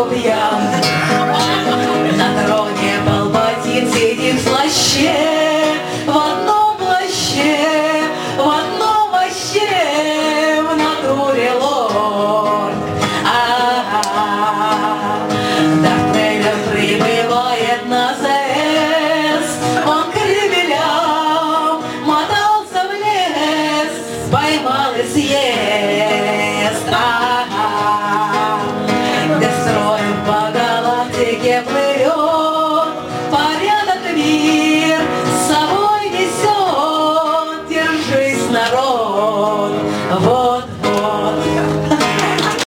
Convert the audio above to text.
был пьян. На троне Палпатин сидит в плаще, в одном плаще, в одном вообще, в натуре лорд. Дарт Вейдер прибывает на ЗС, он кремелям мотался в лес, поймал и съест. Гастроем по галактике плывет.